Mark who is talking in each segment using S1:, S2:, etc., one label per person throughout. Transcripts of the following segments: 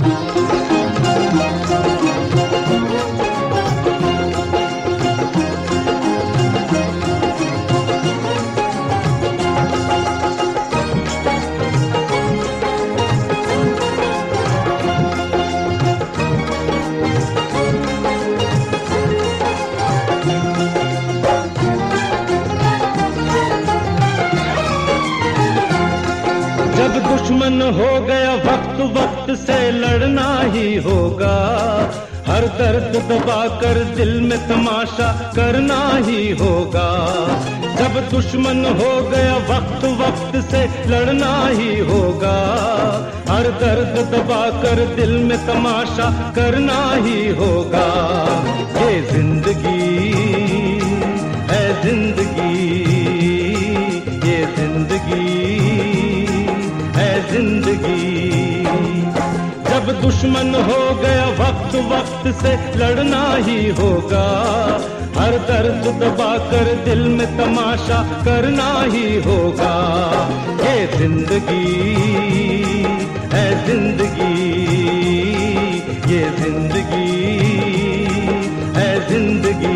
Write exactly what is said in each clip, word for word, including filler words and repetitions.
S1: जब दुश्मन हो गया वक्त वक्त से लड़ना ही होगा, हर दर्द दबा कर दिल में तमाशा करना ही होगा। जब दुश्मन हो गया वक्त वक्त से लड़ना ही होगा, हर दर्द दबा कर दिल में तमाशा करना ही होगा। ये जिंदगी है जिंदगी, ये जिंदगी है जिंदगी। जब दुश्मन हो गया वक्त वक्त से लड़ना ही होगा, हर दर्द दबा कर दिल में तमाशा करना ही होगा। ये जिंदगी है जिंदगी, ये जिंदगी है जिंदगी।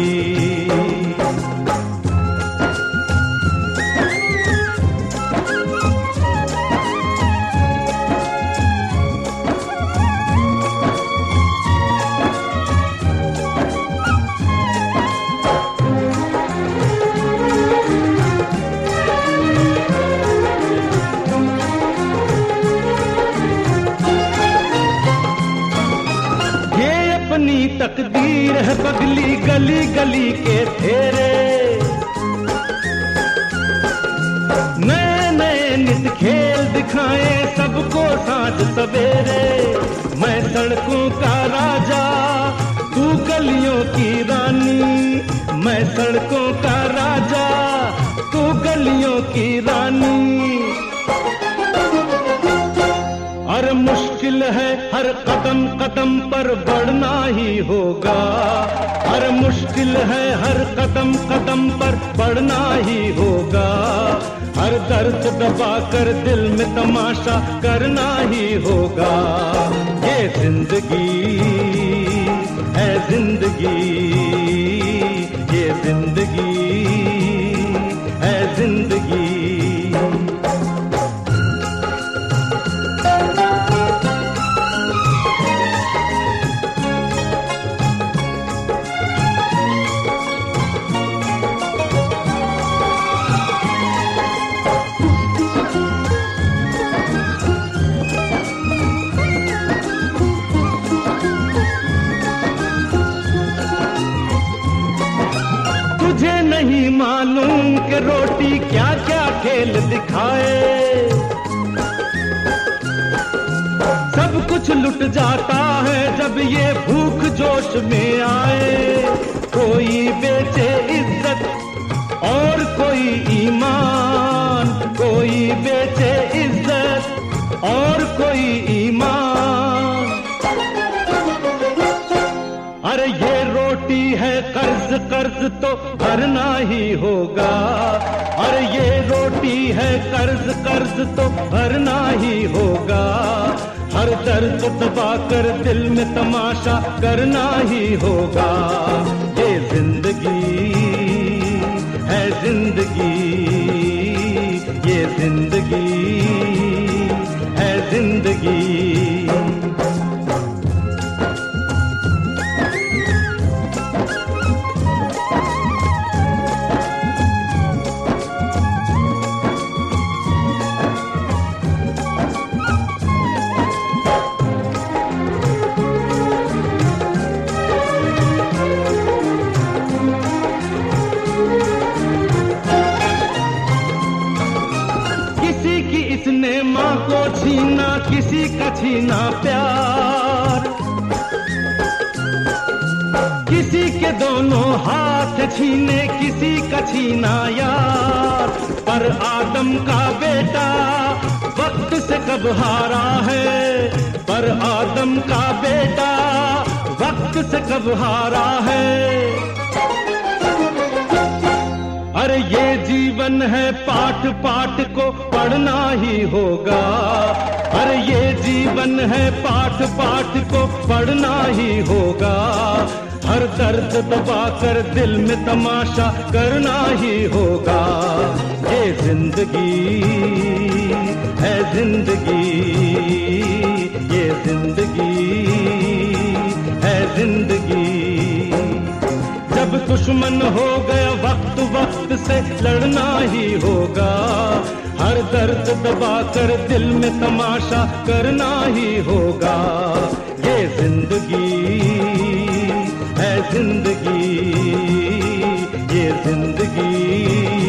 S1: अपनी तकदीर है पगली गली गली के फेरे, नए नए नित खेल दिखाए सबको साँझ सवेरे। मैं सड़कों का राजा तू गलियों की रानी, मैं सड़कों का राजा तू गलियों की रानी। और मुश्किल है हर कदम कदम पर बढ़ना ही होगा, हर मुश्किल है हर कदम कदम पर बढ़ना ही होगा। हर दर्द दबा कर दिल में तमाशा करना ही होगा। ये जिंदगी है जिंदगी, ये जिंदगी है जिंदगी। तुझे नहीं मालूम कि रोटी क्या क्या खेल दिखाए, सब कुछ लुट जाता है जब ये भूख जोश में आए। कोई बेचे इज्जत और कोई ईमान, कोई बेचे इज्जत और कोई ईमान। अरे ये रोटी है कर्ज कर्ज तो भरना ही होगा, अरे ये रोटी है कर्ज कर्ज तो भरना ही होगा। हर दर्द दबा कर दिल में तमाशा करना ही होगा। ये जिंदगी है जिंदगी, ये जिंदगी है जिंदगी। इसने माँ को छीना किसी का छीना प्यार, किसी के दोनों हाथ छीने किसी का छीना यार। पर आदम का बेटा वक्त से कब हारा है, पर आदम का बेटा वक्त से कब हारा है। अरे अरे ये जीवन है पाठ पाठ को पढ़ना ही होगा, अरे ये जीवन है पाठ पाठ को पढ़ना ही होगा। हर दर्द दबाकर दिल में तमाशा करना ही होगा। ये जिंदगी है जिंदगी, ये जिंदगी है जिंदगी। जब दुश्मन हो गया वक्त वक्त से लड़ना ही होगा। हर दर्द दबाकर दिल में तमाशा करना ही होगा। ये जिंदगी है जिंदगी, ये जिंदगी